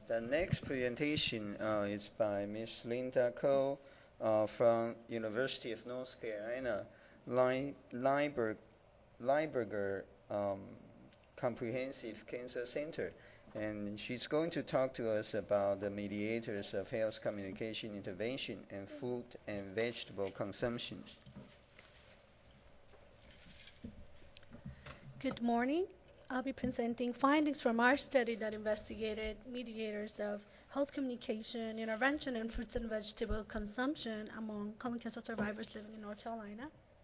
The next presentation is by Miss Linda Ko from University of North Carolina, Lineberger Comprehensive Cancer Center. And she's going to talk to us about the mediators of health communication intervention and food and vegetable consumption. Good morning. I'll be presenting findings from our study that investigated mediators of health communication, intervention, and fruits and vegetable consumption among colon cancer survivors living in North Carolina.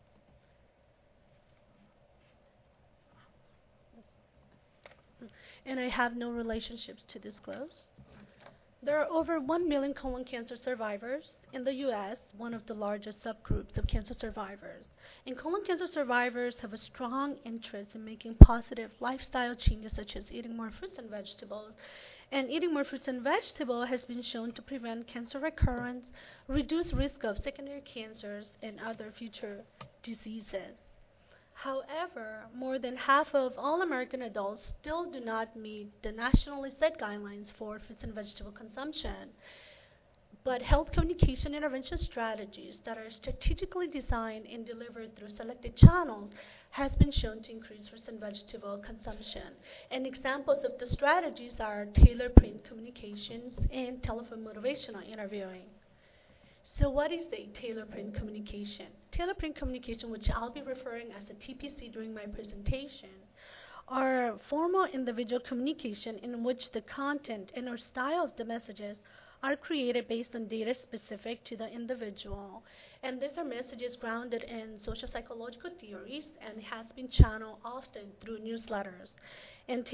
And I have no relationships to disclose. There are over 1 million colon cancer survivors in the U.S., one of the largest subgroups of cancer survivors. And colon cancer survivors have a strong interest in making positive lifestyle changes such as eating more fruits and vegetables. And eating more fruits and vegetables has been shown to prevent cancer recurrence, reduce risk of secondary cancers, and other future diseases. However, more than half of all American adults still do not meet the nationally set guidelines for fruits and vegetable consumption. But health communication intervention strategies that are strategically designed and delivered through selected channels has been shown to increase fruits and vegetable consumption. And examples of the strategies are tailored print communications and telephone motivational interviewing. So what is the tailored print communication? Tailored print communication, which I'll be referring as a TPC during my presentation, are formal individual communication in which the content and or style of the messages are created based on data specific to the individual. And these are messages grounded in social psychological theories and has been channeled often through newsletters. And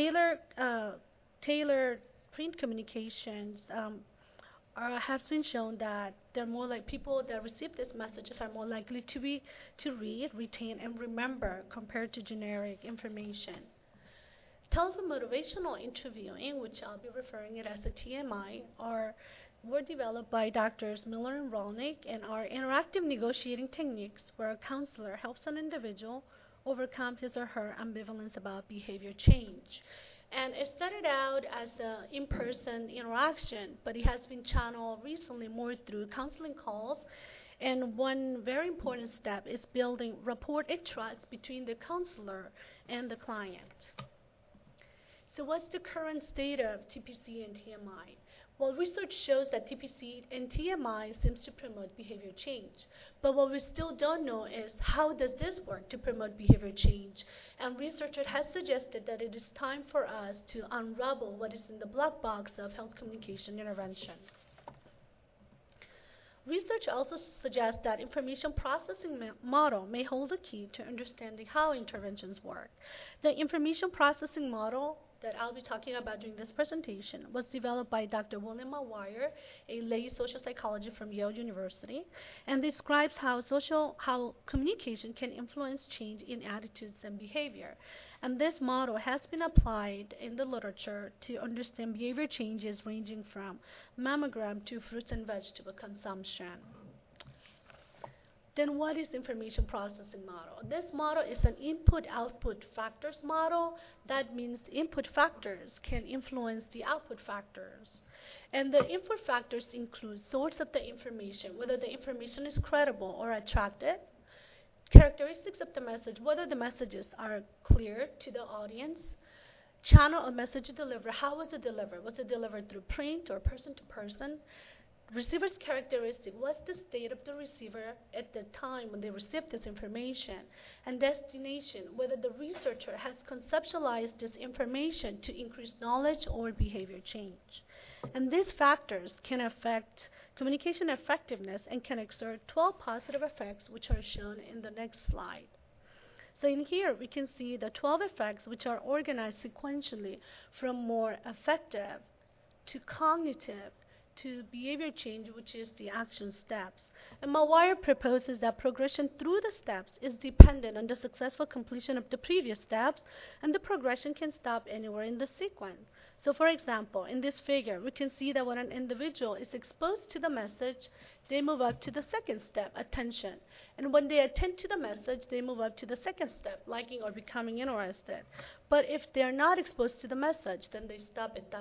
tailored print communications has been shown that they're more like people that receive these messages are more likely to read, retain, and remember compared to generic information. Telephone motivational interviewing, which I'll be referring it as a TMI, were developed by Doctors Miller and Rolnick and are interactive negotiating techniques where a counselor helps an individual overcome his or her ambivalence about behavior change. And it started out as an in-person interaction, but it has been channeled recently more through counseling calls. And one very important step is building rapport and trust between the counselor and the client. So what's the current state of TPC and TMI? Well, research shows that TPC and TMI seems to promote behavior change. But what we still don't know is how does this work to promote behavior change? And researchers have suggested that it is time for us to unravel what is in the black box of health communication interventions. Research also suggests that information processing model may hold the key to understanding how interventions work. The information processing model that I'll be talking about during this presentation was developed by Dr. William Maguire, a lay social psychologist from Yale University, and describes how communication can influence change in attitudes and behavior. And this model has been applied in the literature to understand behavior changes ranging from mammogram to fruits and vegetable consumption. Then what is the information processing model? This model is an input-output factors model. That means input factors can influence the output factors. And the input factors include source of the information, whether the information is credible or attractive, characteristics of the message, whether the messages are clear to the audience, channel of message delivery, how was it delivered? Was it delivered through print or person to person? Receiver's characteristic, what's the state of the receiver at the time when they received this information, and destination, whether the researcher has conceptualized this information to increase knowledge or behavior change. And these factors can affect communication effectiveness and can exert 12 positive effects, which are shown in the next slide. So in here, we can see the 12 effects which are organized sequentially from more effective to cognitive to behavior change, which is the action steps. And Maguire proposes that progression through the steps is dependent on the successful completion of the previous steps, and the progression can stop anywhere in the sequence. So for example, in this figure, we can see that when an individual is exposed to the message, they move up to the second step, attention. And when they attend to the message, they move up to the second step, liking or becoming interested. But if they are not exposed to the message, then they stop at that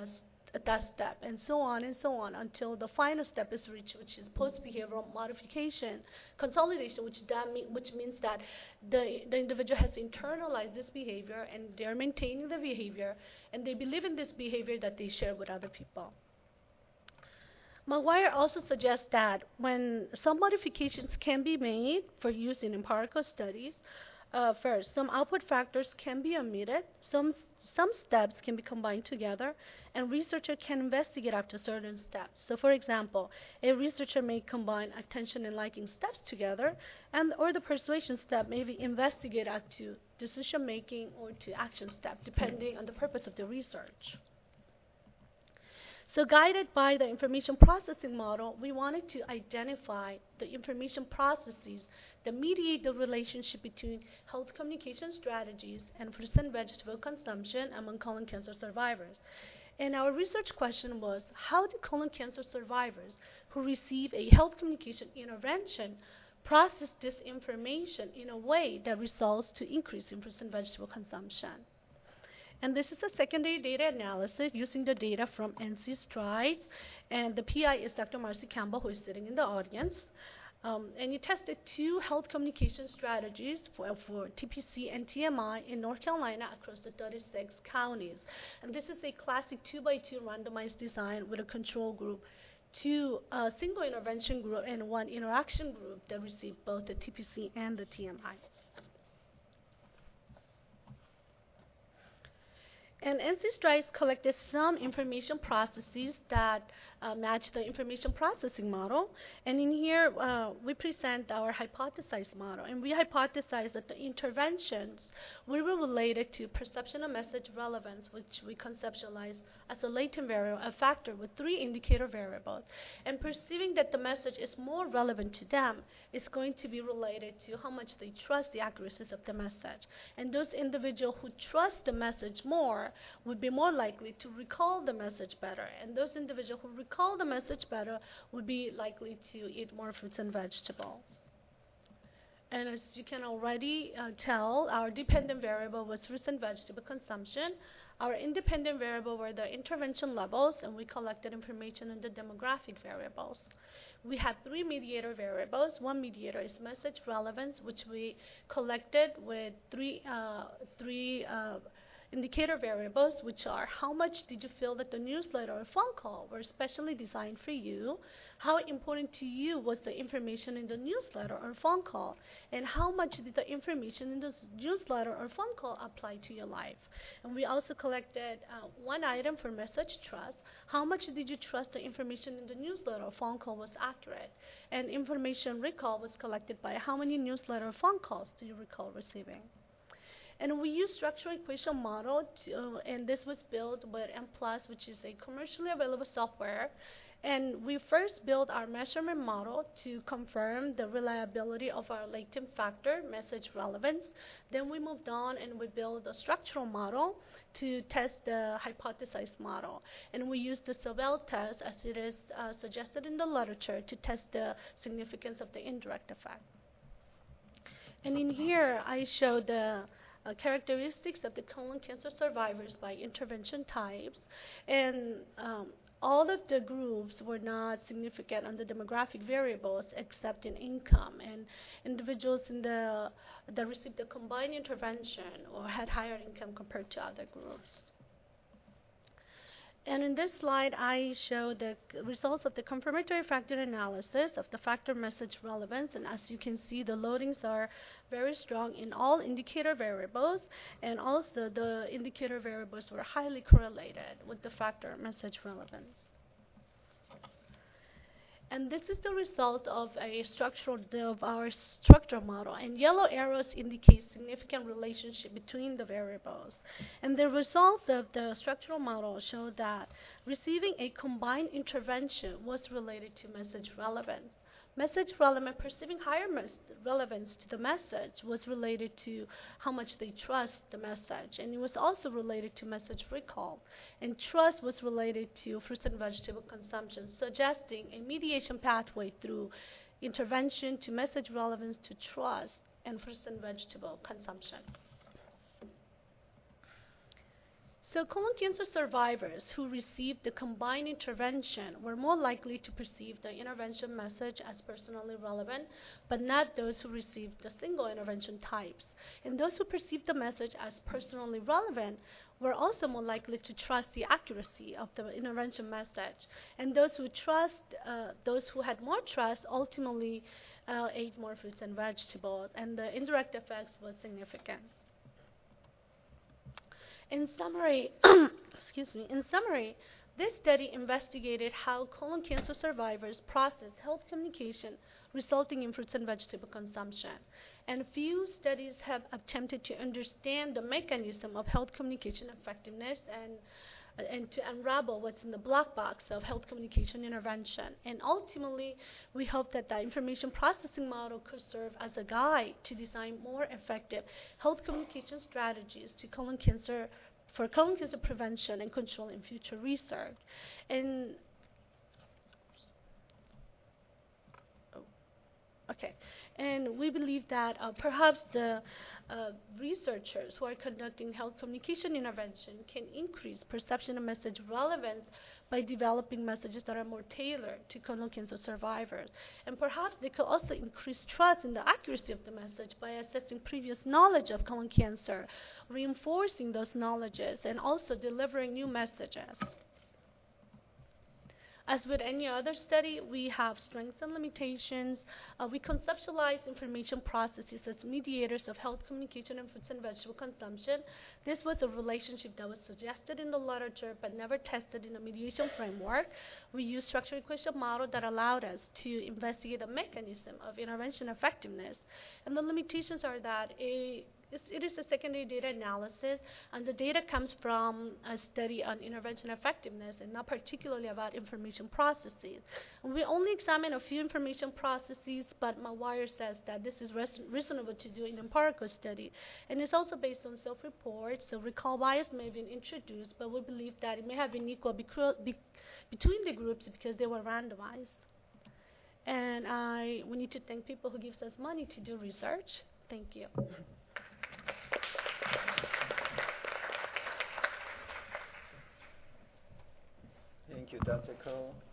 that step, and so on until the final step is reached, which is post-behavioral modification, consolidation, which means that the individual has internalized this behavior and they're maintaining the behavior and they believe in this behavior that they share with other people. Maguire also suggests that when some modifications can be made for use in empirical studies, first, some output factors can be omitted, some steps can be combined together, and researcher can investigate after certain steps. So, for example, a researcher may combine attention and liking steps together, or the persuasion step may be investigated up to decision making or to action step, depending on the purpose of the research. So guided by the information processing model, we wanted to identify the information processes that mediate the relationship between health communication strategies and fruits and vegetable consumption among colon cancer survivors. And our research question was, how do colon cancer survivors who receive a health communication intervention process this information in a way that results to increase in fruits and vegetable consumption? And this is a secondary data analysis using the data from NC Strides. And the PI is Dr. Marcy Campbell, who is sitting in the audience. And you tested 2 health communication strategies for TPC and TMI in North Carolina across the 36 counties. And this is a classic 2x2 randomized design with a control group, 2 single intervention group, and 1 interaction group that received both the TPC and the TMI. And NC Strides collected some information processes that match the information processing model. And in here, we present our hypothesized model. And we hypothesized that the interventions were related to perception of message relevance, which we conceptualize as a latent variable, a factor with 3 indicator variables. And perceiving that the message is more relevant to them is going to be related to how much they trust the accuracy of the message. And those individuals who trust the message more would be more likely to recall the message better. And those individuals who recall the message better would be likely to eat more fruits and vegetables. And as you can already tell, our dependent variable was fruits and vegetable consumption. Our independent variable were the intervention levels, and we collected information on the demographic variables. We had 3 mediator variables. One mediator is message relevance, which we collected with three indicator variables, which are how much did you feel that the newsletter or phone call were specially designed for you, how important to you was the information in the newsletter or phone call, and how much did the information in the newsletter or phone call apply to your life. And we also collected 1 item for message trust. How much did you trust the information in the newsletter or phone call was accurate? And information recall was collected by how many newsletter or phone calls do you recall receiving. And we use structural equation model, and this was built with M+, which is a commercially available software. And we first built our measurement model to confirm the reliability of our latent factor, message relevance. Then we moved on and we built a structural model to test the hypothesized model. And we used the Sobel test, as it is suggested in the literature, to test the significance of the indirect effect. And in here, I show the characteristics of the colon cancer survivors by intervention types, and all of the groups were not significant on the demographic variables except in income, and individuals that received the combined intervention or had higher income compared to other groups. And in this slide, I show the results of the confirmatory factor analysis of the factor message relevance. And as you can see, the loadings are very strong in all indicator variables. And also, the indicator variables were highly correlated with the factor message relevance. And this is the result of our structural model. And yellow arrows indicate significant relationship between the variables. And the results of the structural model show that receiving a combined intervention was related to message relevance. Message relevance, perceiving higher relevance to the message was related to how much they trust the message. And it was also related to message recall. And trust was related to fruits and vegetable consumption, suggesting a mediation pathway through intervention to message relevance to trust and fruits and vegetable consumption. So colon cancer survivors who received the combined intervention were more likely to perceive the intervention message as personally relevant, but not those who received the single intervention types. And those who perceived the message as personally relevant were also more likely to trust the accuracy of the intervention message. And those who had more trust ultimately ate more fruits and vegetables, and the indirect effects was significant. In summary, this study investigated how colon cancer survivors process health communication resulting in fruits and vegetable consumption. And few studies have attempted to understand the mechanism of health communication effectiveness and to unravel what's in the black box of health communication intervention. And ultimately, we hope that the information processing model could serve as a guide to design more effective health communication strategies to colon cancer prevention and control in future research. And Okay, and we believe that perhaps the researchers who are conducting health communication intervention can increase perception of message relevance by developing messages that are more tailored to colon cancer survivors. And perhaps they could also increase trust in the accuracy of the message by assessing previous knowledge of colon cancer, reinforcing those knowledges, and also delivering new messages. As with any other study, we have strengths and limitations. We conceptualize information processes as mediators of health communication and fruits and vegetable consumption. This was a relationship that was suggested in the literature but never tested in a mediation framework. We used structured equation model that allowed us to investigate the mechanism of intervention effectiveness. And the limitations are that it is a secondary data analysis, and the data comes from a study on intervention effectiveness and not particularly about information processes. And we only examine a few information processes, but Mawire says that this is reasonable to do in an empirical study. And it's also based on self-report, so recall bias may have been introduced, but we believe that it may have been equal between the groups because they were randomized. And we need to thank people who gives us money to do research. Thank you. Thank you, Dr. Ko.